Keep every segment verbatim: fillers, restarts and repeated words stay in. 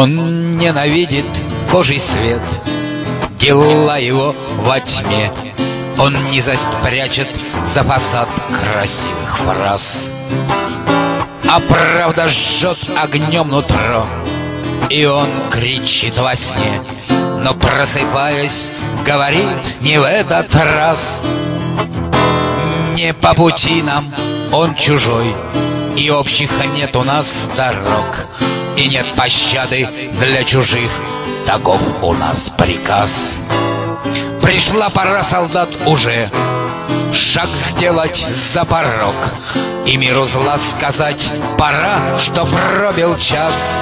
Он ненавидит Божий свет, дела его во тьме. Он низость прячет за фасад красивых фраз, а правда жжет огнем нутро, и он кричит во сне, но, просыпаясь, говорит: не в этот раз. Не по пути нам, он чужой, и общих нет у нас дорог, и нет пощады для чужих, таков у нас приказ. Пришла пора, солдат, уже шаг сделать за порог, и миру зла сказать пора, что пробил час.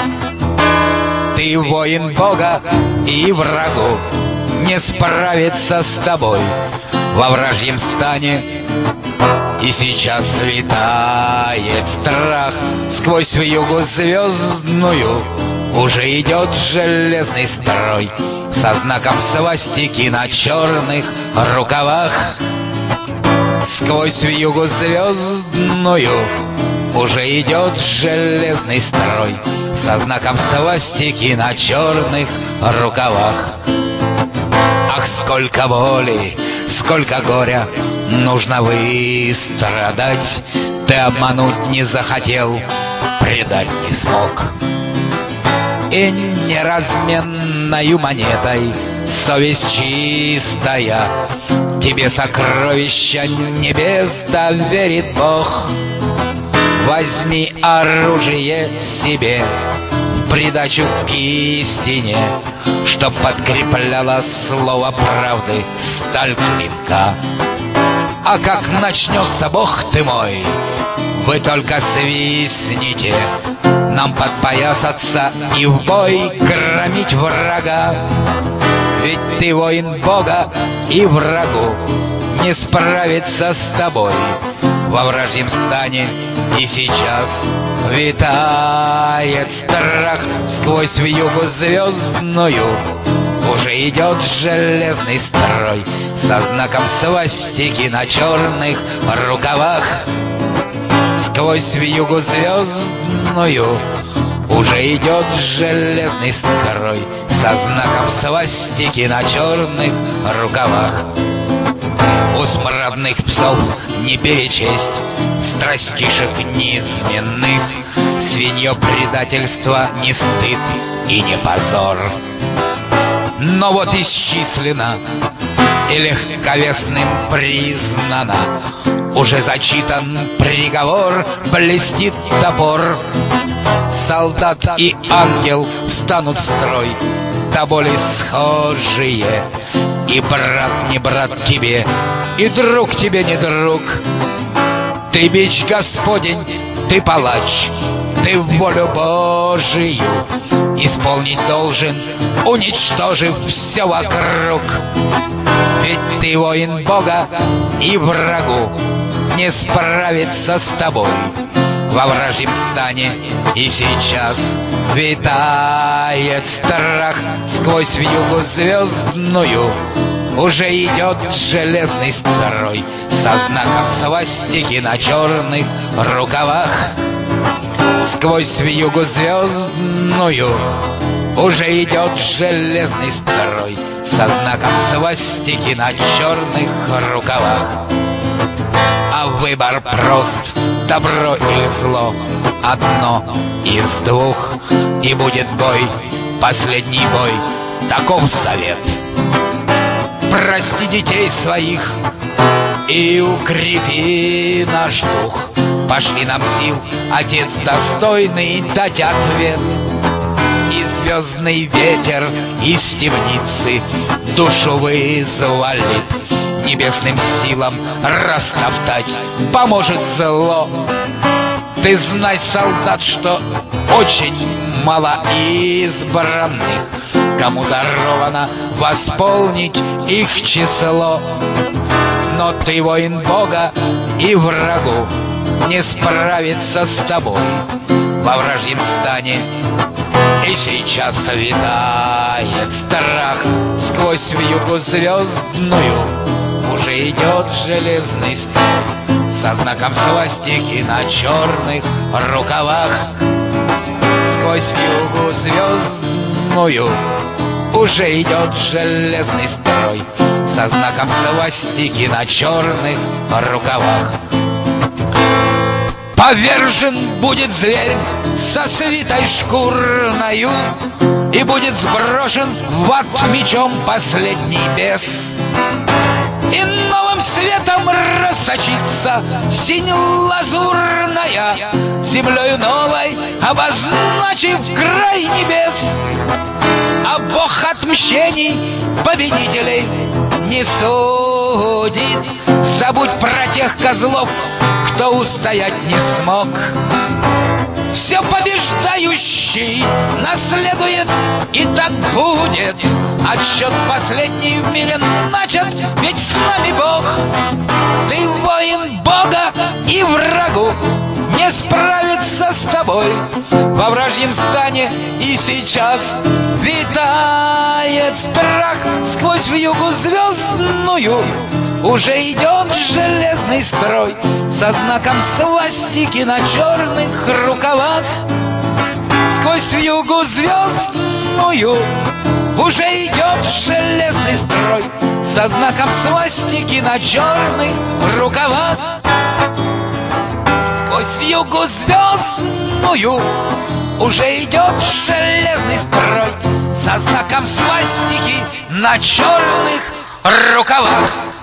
Ты воин Бога, и врагу не справиться с тобой во вражьем стане. И сейчас витает страх сквозь вьюгу звездную. Уже идет железный строй со знаком свастики на черных рукавах. Сквозь вьюгу звездную уже идет железный строй со знаком свастики на черных рукавах. Ах, сколько боли, сколько горя нужно выстрадать, ты обмануть не захотел, предать не смог. И неразменною монетой совесть чистая тебе сокровища небес доверит Бог. Возьми оружие себе в придачу к истине, чтоб подкрепляло слово правды сталь клинка. А как начнется, Бог ты мой, вы только свистните, нам подпоясаться и в бой громить врага. Ведь ты воин Бога, и врагу не справиться с тобой во вражьем стане. И сейчас витает страх сквозь вьюгу звездную. Уже идет железный строй со знаком свастики на черных рукавах. Сквозь вьюгу звездную уже идет железный строй со знаком свастики на черных рукавах. У смрадных псов не перечесть страстишек неизменных, свинье предательства не стыд и не позор. Но вот исчислена и легковесным признана, уже зачитан приговор, блестит топор. Солдат и ангел встанут в строй, до боли схожие, и брат не брат тебе, и друг тебе не друг. Ты бич Господень, ты палач, ты волю Божию исполнить должен, уничтожив все вокруг. Ведь ты воин Бога, и врагу не справиться с тобой во вражьем стане. И сейчас витает страх сквозь вьюгу звездную. Уже идет железный строй со знаком свастики на черных рукавах. Сквозь вьюгу звездную уже идет железный строй со знаком свастики на черных рукавах. А выбор прост, добро или зло, одно из двух, и будет бой, последний бой, таков совет. Прости детей своих и укрепи наш дух. Пошли нам сил, Отец достойный, дать ответ. И звездный ветер из темницы душу вызволит, небесным силам растоптать поможет зло. Ты знай, солдат, что очень мало избранных, кому даровано восполнить их число. Но ты воин Бога, и врагу не справиться с тобой во вражьем стане. И сейчас витает страх сквозь вьюгу звездную. Уже идет железный строй со знаком свастики на черных рукавах. Сквозь вьюгу звездную уже идет железный строй со знаком свастики на черных рукавах. Повержен будет зверь со свитой шкурною, и будет сброшен в ад мечом последний бес. И новым светом расточится синь лазурная, землею новой обозначив край небес. А Бог отмщений победителей не судит. Забудь про тех козлов, кто устоять не смог. Все побеждающий наследует, и так будет. Отсчет последний в мире начат, ведь с нами Бог. Ты воин Бога, и врагу не справиться с тобой. Во вражьем стане и сейчас витает страх. Сквозь вьюгу звездную уже идет железный строй со знаком свастики на черных рукавах. Сквозь вьюгу звездную уже идет железный строй со знаком свастики на черных рукавах. Сквозь вьюгу звездную уже идет железный строй со знаком свастики на черных рукавах.